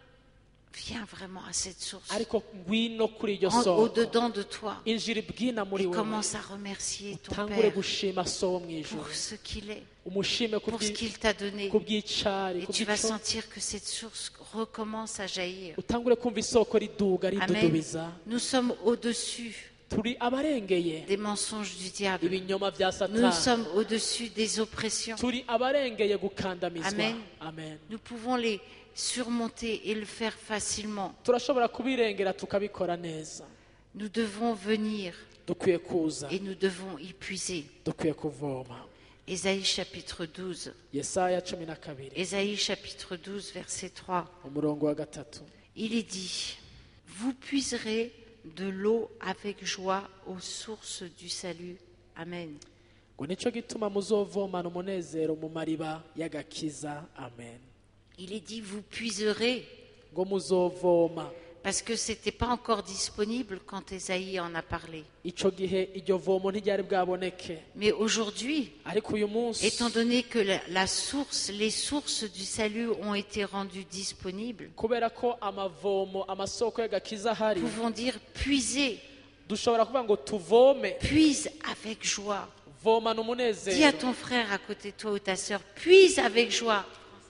viens vraiment à cette source, ariko ngwino kuri iryo en- soko au-dedans de toi, injira ibwina muri et wewe commence à remercier ton utangure Père gushima so wo mu ijuru pour ce qu'il est, umushime ku pour ce bw'i- qu'il t'a donné. ku bw'icari Et ku tu vas bw'ico sentir que cette source recommence à jaillir. utangure kumva isoko riduga Amen. ridudubiza Nous sommes au-dessus turi abarengeye des mensonges du diable. ibinyoma bya Nous satani sommes au-dessus des oppressions. turi abarengeye gukandamizwa Amen. amen Nous pouvons les surmonter et le faire facilement. turashobora kubirengera tukabikora neza Nous devons venir dukwiye kuza et nous devons y puiser. dukwiye kuvoma Ésaïe chapitre douze. yesaya cumi na kabiri Ésaïe chapitre douze, verset trois. umurongo wa gatatu Il est dit, vous puiserez de l'eau avec joie aux sources du salut. Amen. ngo nicyo gituma muzovomana umunezero mu mariba y'agakiza amen Il est dit, vous puiserez, ngo muzovoma parce que ce n'était pas encore disponible quand Ésaïe en a parlé. ico gihe iryo vomo ntiryari bwaboneke Mais aujourd'hui, ariko uyu munsi étant donné que la, la source, les sources du salut ont été rendues disponibles, kubera ko amavomo amasoko y'agakiza ahari nous pouvons dire puiser, dushobora kuvuga ngo tuvome puise avec joie. vomana Dis à umunezero ton frère à côté de toi ou ta sœur, puise avec joie.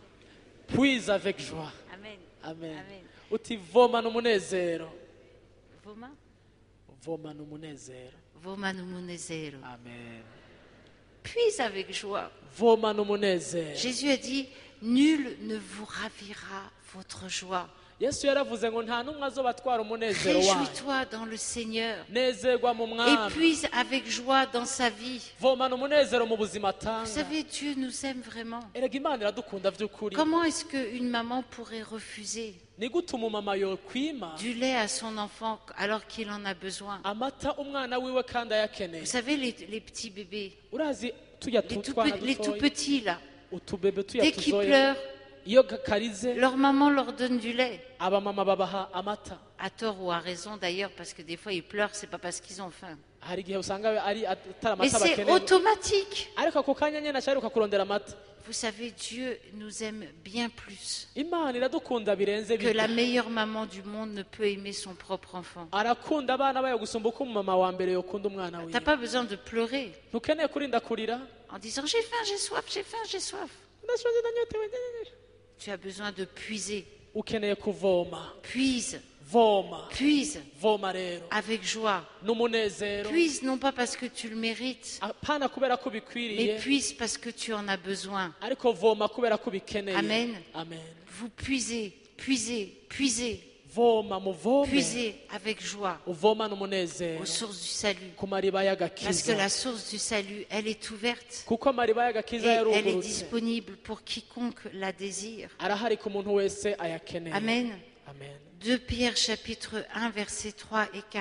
puise avec joie Amen. amen Amen. uti vomana umunezero Voma? vomana umunezero Voma no munezero. amen Puise avec joie. vomana umunezero Jésus a dit, nul ne vous ravira votre joie. yesu yaravuze ngo nta n'umwe azobatwara umunezero wayo Réjouis-toi dans le Seigneur nezerwa mu et mwami puise avec joie dans sa vie. vomana umunezero mu buzima Vous atanga savez, Dieu nous aime vraiment. erega imana iradukunda by'ukuri Comment est-ce qu'une maman pourrait refuser ni gute umumama yokwima du lait à son enfant alors qu'il en a besoin? amata umwana wiwe kandi ayakeneye Vous savez, les, les petits bébés, urazi tujya les tout, tutwana pe- les tout dutoya petits là, utubebe tuya dès qu'ils tuzoya pleurent, iyo karize leur maman leur donne du lait. abamama babaha amata À tort ou à raison d'ailleurs, parce que des fois ils pleurent, c'est pas parce qu'ils ont faim. hari igihe usanga ari atari Mais amata c'est bakeneye automatique. ariko ako kanya nyine asharuka kurondera amata Vous savez, Dieu nous aime bien plus imana iradukunda birenze que la bityo meilleure maman du monde ne peut aimer son propre enfant. arakunda abana bayo gusumba uko umumama wa mbere yokunda umwana T'as wiwe pas besoin de pleurer ntukeneye kurinda kurira en disant j'ai faim, j'ai soif, j'ai faim, j'ai soif. ndashonje ndanyotewe nyenyenye. Tu as besoin de puiser. ukeneye kuvoma Puise, voma puise voma rero avec joie. n'umunezero Puise non pas parce que tu le mérites, apana kubera ko mais bikwiriye puise parce que tu en as besoin. ariko voma kubera ko bikeneye Amen. amen Vous puisez, puisez, puisez, voma muvome puisez avec joie uvoma n'umunezero aux sources du salut. ku mariba Parce que y'agakiza la source du salut, elle est ouverte kuko amariba et y'agakiza elle est yarugurutse disponible pour quiconque la désire. arahari ku muntu wese ayakeneye Amen. amen deux Pierre chapitre un, versets trois et quatre.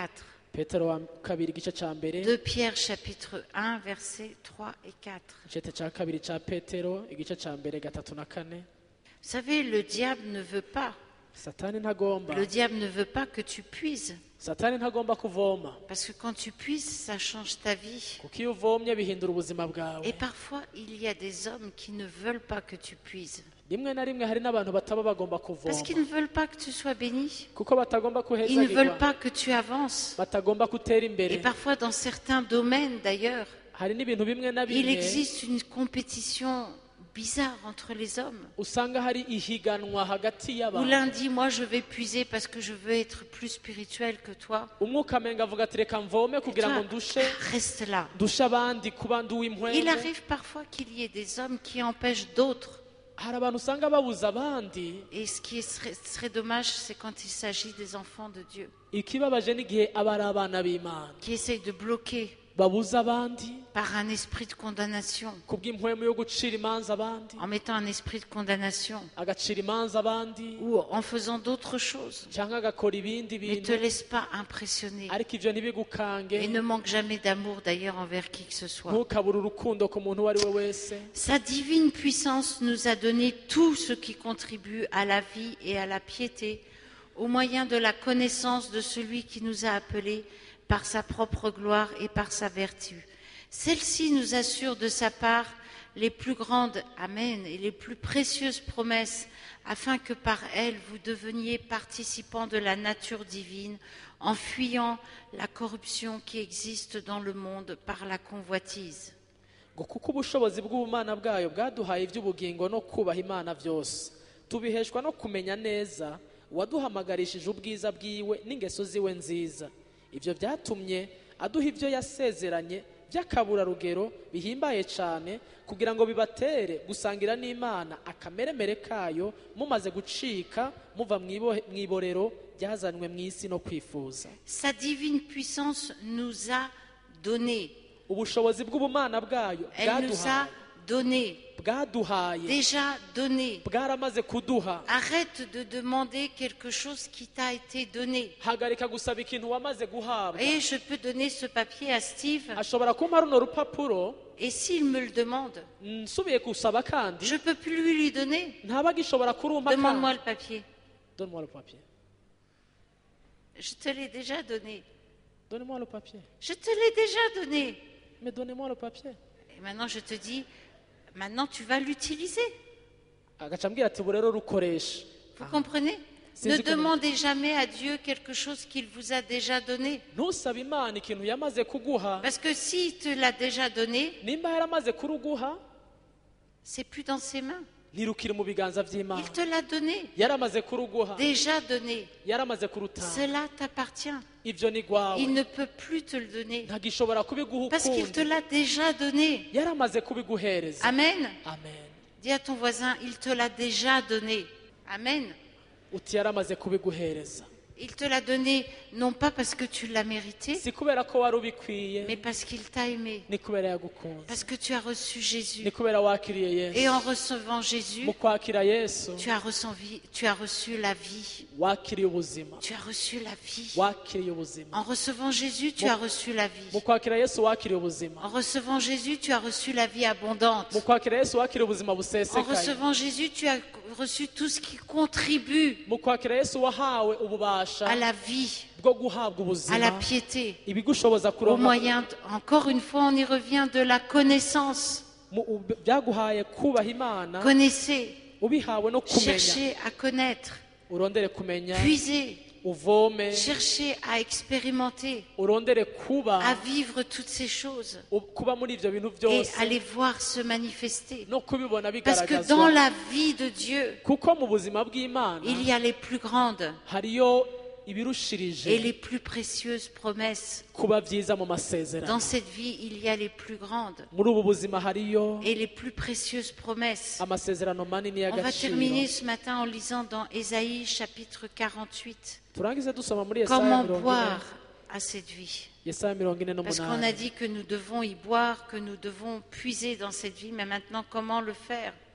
petero wa kabiri igice cya mbere deux Pierre chapitre un versets trois et quatre. igice cya kabiri cya petero igice cya mbere gatatu na kane. Vous savez, le diable ne veut pas. Satani ntagomba Le diable ne veut pas que tu puises. satani ntagomba kuvoma Parce que quand tu puises, ça change ta vie. kuko iyo uvomye bihindura ubuzima bwawe. Et parfois, il y a des hommes qui ne veulent pas que tu puises. rimwe na rimwe hari n'abantu bataba bagomba Parce kuvoma qu'ils ne veulent pas que tu sois béni. kuko batagomba Ils ne veulent kuhezagirwa, pas que tu avances. batagomba gutera Et imbere. parfois, dans certains domaines d'ailleurs, hari n'ibintu bimwe na il bimwe existe une compétition bizarre entre les hommes. usanga hari ihiganwa hagati Où y'abantu. l'un dit, moi je vais puiser parce que je veux être plus spirituel que toi. umwuka amenga avuga ati reka mvome kugira ngo Toi, ndushe reste là. ndushe abandi kuba ndi Il uw'impwenge. arrive parfois qu'il y ait des hommes qui empêchent d'autres. hari abantu usanga babuza abandi. Et ce qui serait, serait dommage, c'est quand il s'agit des enfants de Dieu, ikibabaje n'igihe aba ari abana b'imana qui essayent de bloquer babuza abandi par un esprit de condamnation, kubw'impwemu yo gucira imanza abandi, en mettant un esprit de condamnation, agacira imanza abandi ou en faisant d'autres choses. cyangwa agakora ibindi Ne te bintu laisse pas impressionner. ariko ibyo ntibigukange. Et ne manque jamais d'amour d'ailleurs envers qui que ce soit. ntukabure urukundo ku muntu uwo ari we wese. Sa divine puissance nous a donné tout ce qui contribue à la vie et à la piété, au moyen de la connaissance de celui qui nous a appelés par sa propre gloire et par sa vertu. Celle-ci nous assure de sa part les plus grandes Amen et les plus précieuses promesses, afin que par elles vous deveniez participants de la nature divine, en fuyant la corruption qui existe dans le monde par la convoitise. ngo kuko ubushobozi bw'ubumana bwayo bwaduhaye iby'ubugingo no kubaha imana byose tubiheshwa no kumenya neza uwaduhamagarishije ubwiza bwiwe n'ingeso ziwe nziza. ibyo byatumye aduha ibyo yasezeranye by'akaburarugero bihimbaye cyane, kugira ngo bibatere gusangira n'imana akameremere kayo, mumaze gucika muva mu iborero ryazanywe mu isi no kwifuza. Sa divine puissance nous a donné. ubushobozi bw'ubumana bwayo Elle nous a donné. bwaduhaye Déjà donné. bwaramaze kuduha. Arrête de demander quelque chose qui t'a été donné. hagarika gusaba ikintu wamaze guhabwa. Et je peux donner ce papier à Steve, ashobora kumpa runo rupapuro et s'il me le demande, nsubiye gusaba kandi je ne peux plus lui, lui donner. ntaba gishobora kurumpa. Demande-moi le papier. Donne-moi le papier. Je te l'ai déjà donné. Donnez-moi le papier. Je te l'ai déjà donné. Mais donnez-moi le papier. Et maintenant je te dis, maintenant tu vas l'utiliser. agaca ambwira ati ubu rero rukoresha. Vous comprenez? Ne demandez jamais à Dieu quelque chose qu'il vous a déjà donné. ntusabe imana ikintu yamaze kuguha. Parce que s'il te l'a déjà donné, nimba yaramaze kuruguha c'est plus dans ses mains. ntirukire mu biganza Il by'imana. te l'a donné, yaramaze kuruguha, déjà donné. yaramaze kurutanga. Cela t'appartient. ibyo ni gwawe. Il ne peut plus te le donner. ntagishobora kubiguha Parce qu'il te ukundi. l'a déjà donné. yaramaze kubiguhereza. Amen. amen. Dis à ton voisin, il te l'a déjà donné. Amen. uti yaramaze kubiguhereza. Il te l'a donné non pas parce que tu l'as mérité, si kubera ko wari ubikwiye, mais parce qu'il t'a aimé. ni kubera yagukunze. Parce que tu as reçu Jésus. ni kubera wakiriye Et yesu. en recevant Jésus, mu kwakira yesu tu as reçu, tu as reçu la vie. wakiriye ubuzima. Tu as reçu la vie. wakiriye ubuzima. En recevant Jésus, tu as reçu la mu vie. kwakira yesu wakiriye ubuzima. En recevant Jésus, tu as reçu la vie abondante. mu kwakira yesu wakiriye ubuzima En busesekaye. recevant Jésus, tu as reçu tout ce qui contribue mu kwakira yesu wahawe ububasha à la vie, bwo guhabwa à la ubuzima piété. ibigushoboza Au kuronka. moyen, de- encore une fois, on y revient, de la connaissance. mu- u- byaguhaye kubaha imana Connaissez, ubihawe no kumenya. cherchez à connaître, urondere kumenya, puisez, uvome, cherchez à expérimenter, urondere kuba à vivre toutes ces choses u- kuba muri ibyo bintu et byose à les voir se manifester. no kubibona Parce que dans bigaragazwa. la vie de Dieu, kuko mu buzima bw'imana il y a les plus grandes hariyo et ibirushirije les plus précieuses promesses. kuba byiza mu masezerano. Dans cette vie, il y a les plus grandes muri ubu buzima hariyo et les plus précieuses promesses. amasezerano manini On va y'agaciro. terminer ce matin en lisant dans Ésaïe chapitre quarante-huit. turangize dusoma muri Yesaya Comment mirongo ine. boire à cette vie? Yesaya mirongo ine Parce qu'on a n'umunani. dit que nous devons y boire, que nous devons puiser dans cette vie, mais maintenant comment le faire?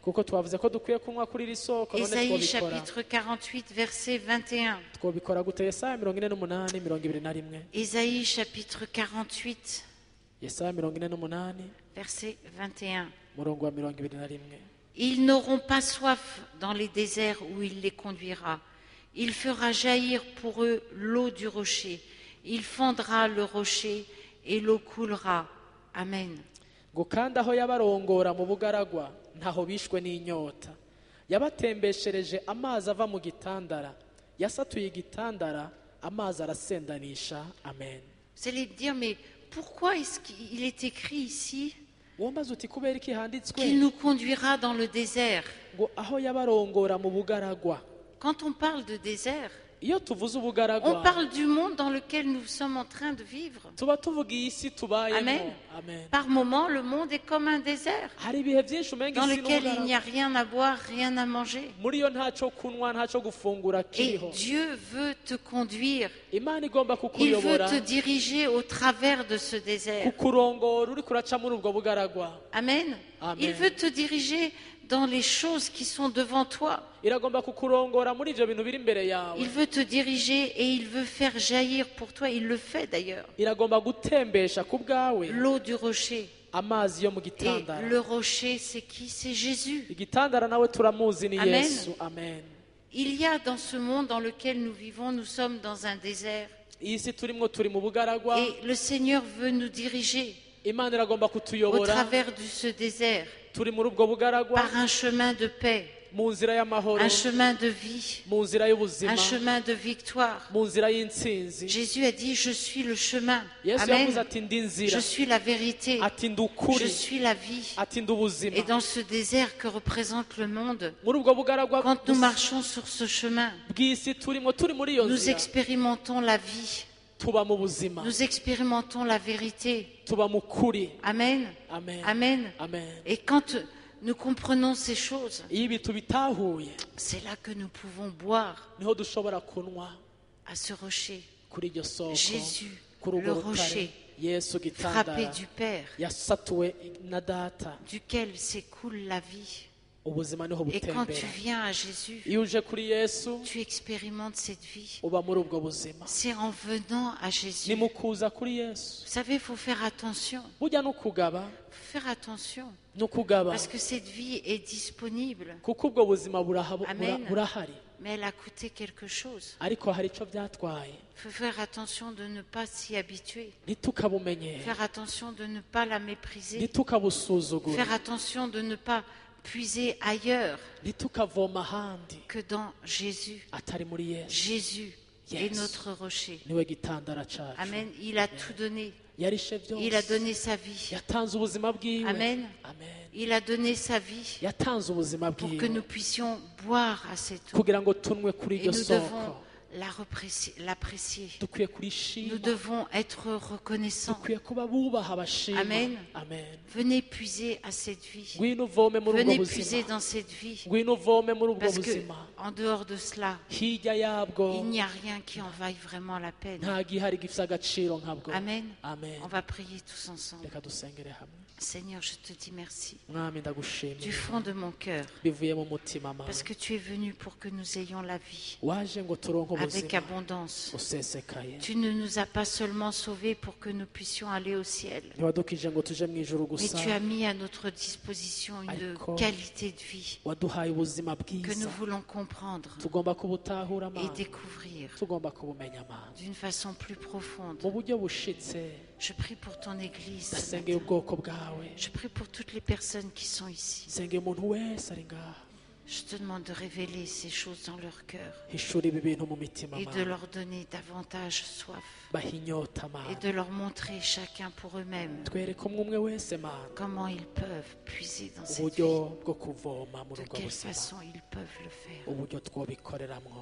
kuko twavuze ko dukwiye kunywa kuri iri soko none Ésaïe twobikora chapitre quarante-huit, verset vingt et un. twobikora gute? Yesaya mirongo ine n'umunani mirongo ibiri na rimwe. Ésaïe chapitre quarante-huit, Yesaya mirongo ine n'umunani verset vingt et un. murongo wa mirongo ibiri na rimwe. Ils n'auront pas soif dans les déserts où il les conduira. Il fera jaillir pour eux l'eau du rocher. Il fendra le rocher et l'eau coulera. Amen. ngo kandi aho yabarongora mu bugaragwa ntaho bishwe n'inyota, yabatembeshereje amazi ava mu gitandara, yasatuye igitandara amazi arasendanisha. Amen. Vous allez me dire, mais pourquoi est-ce qu'il est écrit ici wombaza uti kubera iki handitswe qu'il nous conduira dans le désert? ngo aho yabarongora mu bugaragwa? Quand on parle de désert, iyo tuvuze on ubugaragwa parle du monde dans lequel nous sommes en train de vivre. tuba tuvuga iyi si tubayemo. Amen. Amen. Par moments, le monde est comme un désert hari ibihe byinshi umenga dans isi lequel il n'y n'ubugaragwa, a rien à boire, rien à manger. muri yo ntaco kunywa ntaco gufungura Et kiriho. Dieu veut te conduire. Imana igomba Il veut kukuyobora, te diriger au travers de ce désert. kukurongora uri kuraca muri ubwo bugaragwa. Amen. Amen. Il veut te diriger dans les choses qui sont devant toi. iragomba kukurongora muri ivyo bintu biri imbere yawe. Il veut te diriger et il veut faire jaillir pour toi. Il le fait d'ailleurs. iragomba gutembesha ku bwawe L'eau du rocher. amazi yo mu Et gitandara. le rocher, c'est qui? C'est Jésus. igitandara nawe turamuzi ni Amen. Yesu. Amen. Il y a dans ce monde dans lequel nous vivons, nous sommes dans un désert. iyi si turimwo turi mu bugaragwa. Et le Seigneur veut nous diriger imana iragomba au kutuyobora travers de ce désert turi muri ubwo bugaragwa, par un chemin de paix, mu nzira y'amahoro, un chemin de vie, mu nzira y'ubuzima, un chemin de victoire. mu nzira y'intsinzi. Jésus a dit, je suis le chemin. yesu yavuze Amen. ati ndi nzira, Je suis la vérité. ati ndi Je ukuri, suis la vie. ati ndi ubuzima. Et dans ce désert que représente le monde, muri ubwo bugaragwa quand nous marchons sur ce chemin, bw'isi turimo turi muri iyo nous nzira, expérimentons la vie. tuba mu buzima, Nous expérimentons la vérité. tuba mu kuri. Amen. Amen. Amen. Amen. Et quand nous comprenons ces choses, iyo ibi tubitahuye c'est là que nous pouvons boire niho dushobora kunywa à ce rocher. kuri iryo soko, Jésus, kuri le urwo rutare. rocher, yesu frappé gitandara du Père, yasatuwe na data, duquel s'écoule la vie. ubuzima niho Et quand tu butembera. viens à Jésus, iyo uje kuri yesu tu expérimentes cette vie. uba muri ubwo buzima. C'est en venant à Jésus. ni Vous mu kuza kuri yesu. savez, il faut faire attention. burya no kugaba Il faut faire attention. no kugaba Parce que cette vie est disponible, kuko ubwo buzima buraha- bura- Amen. burahari, mais elle a coûté quelque chose. ariko hari icyo byatwaye. Il faut faire attention de ne pas s'y habituer. ntitukabumenyere, Faire attention de ne pas la mépriser. ntitukabusuzugure, Faire attention de ne pas puiser ailleurs ntitukavoma ahandi que dans Jésus. atari muri yesu. Jésus Yes. est notre rocher. niwe gitandara cacu. Amen. Il a tout donné. yarishe Il a byose, donné sa vie. yatanze ubuzima bwiwe. Amen. Amen. Il a donné sa vie yatanze ubuzima pour que bwiwe nous puissions boire à cette eau. kugira ngo tunywe kuri Et iryo nous soko. devons la repréci- l'apprécier. dukwiye Nous kurishima, devons être reconnaissants. dukwiye kuba bubaha abashima. Amen. Amen. Venez puiser à cette vie. ngwino uvome muri ubwo Venez buzima, puiser dans cette vie. ngwino uvome muri ubwo Parce que buzima. en dehors de cela, hirya yabwo il n'y a rien qui en vaille vraiment la peine. nta gihari gifite agaciro nkabwo. Amen. Amen. On va prier tous ensemble. reka dusengere hamwe. Seigneur, je te dis merci mwami du ndagushimira fond de mon cœur, bivuye mu mutima mana, parce que tu es venu pour que nous ayons la vie waje ngo turonke avec ubuzima abondance. usesekaye. Tu ne nous as pas seulement sauvés pour que nous puissions aller au ciel, ntiwadukije ngo tuje mu ijuru mais gusa, tu as mis à notre disposition une Ariko, qualité de vie waduhaye ubuzima que bwiza nous voulons comprendre tugomba kubutahura et mana, découvrir tugomba kubumenya mana d'une façon plus profonde. mu buryo bushitse. Je prie pour ton Église. ce ndasengeye matin. ubwoko bwawe, Je prie pour toutes les personnes qui sont ici. nsengeye umuntu wese ari ngaha, Je te demande de révéler ces choses dans leur cœur hishura ibi bintu mu mitima et de mana, leur donner davantage soif baha inyota et mana, de leur montrer chacun pour eux-mêmes twereke umwe umwe wese mana comment ils peuvent puiser dans cette vie, uburyo bwo kuvoma muri de ubwo quelle buzima, façon ils peuvent le faire. uburyo twobikoreramwo.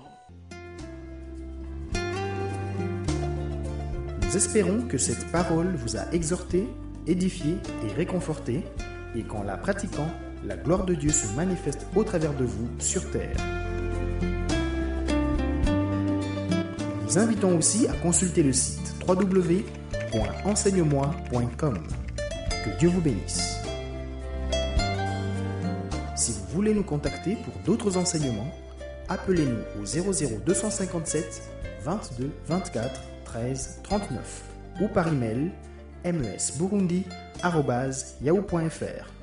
Nous espérons que cette parole vous a exhorté, édifié et réconforté, et qu'en la pratiquant, la gloire de Dieu se manifeste au travers de vous sur terre. Nous vous invitons aussi à consulter le site w w w point enseigne moi point com. Que Dieu vous bénisse. Si vous voulez nous contacter pour d'autres enseignements, appelez-nous au zéro zéro deux cent cinquante-sept vingt-deux vingt-quatre treize trente-neuf ou par email mesburundi arobase yahoo point fr.